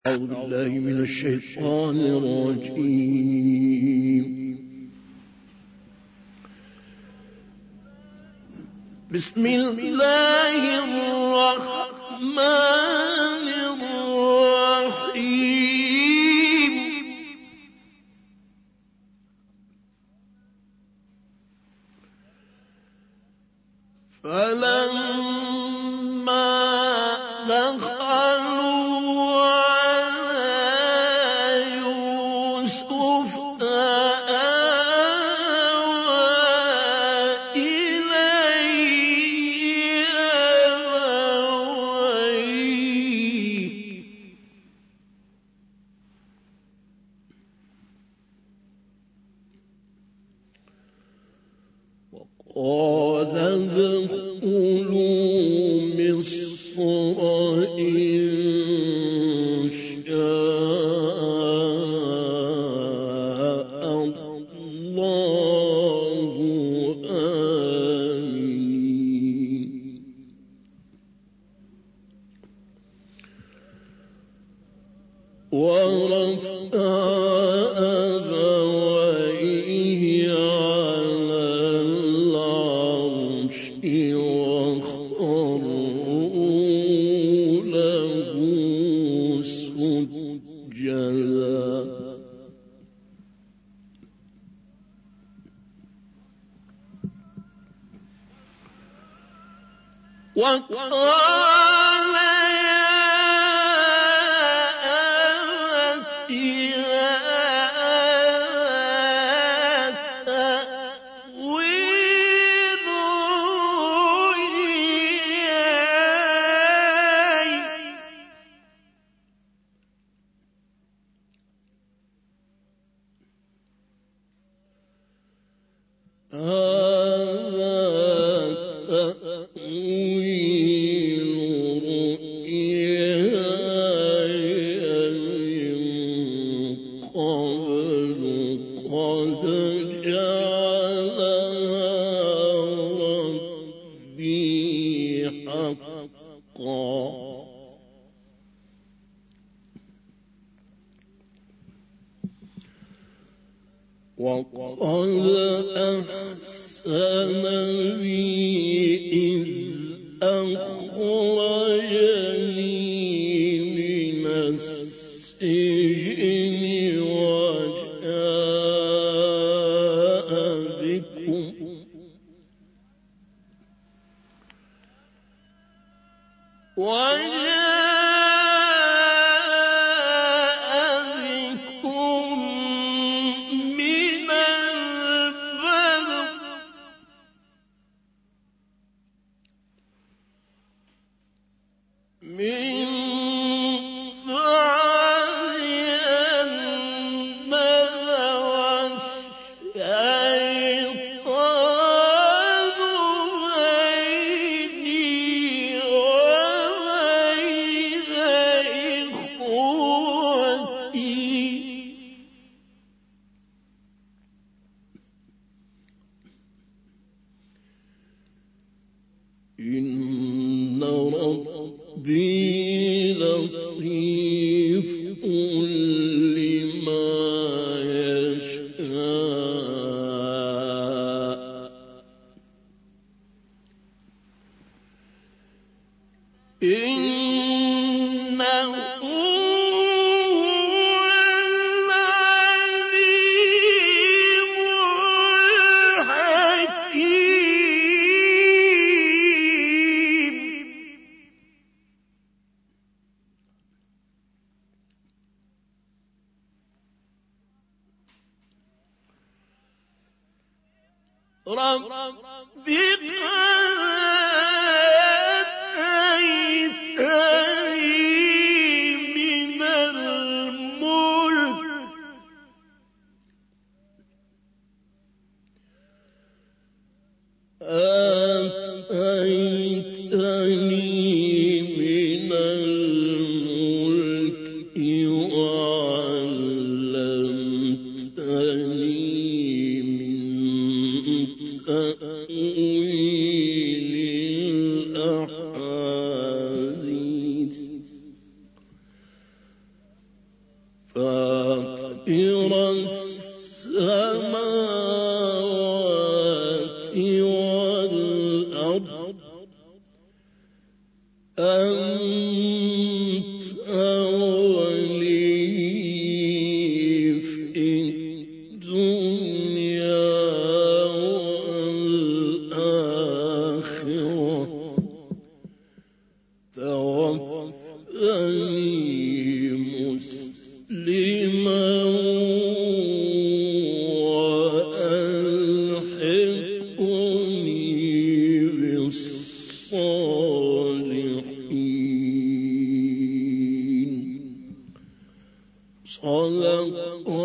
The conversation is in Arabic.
أعوذ بالله من الشيطان الرجيم. بسم الله الرحمن الرحيم. فلما دخلوا على يوسف آوى إليه أبويه وقال ادخلوا مصر إن شاء الله آمين. ورفع أبويه على العرش وخروا له سجدا وقال يا أبت تأويل قد جعلها ربي حقا وقد أحسن بي إذ أخرجني من السجن وجاء بكم من البدو من بعد أن نزغ الشيطان بيني وبين إخوتي إن ربي لطيف لما يشاء إنه هو العليم الحكيم. رب قد آتيتني من الملك وعلمتني من تأويل الأحاديث فاطر السماوات والأرض أنت ولي في الدنيا والآخرة توفني مسلما وألحقني بالصالحين. صدق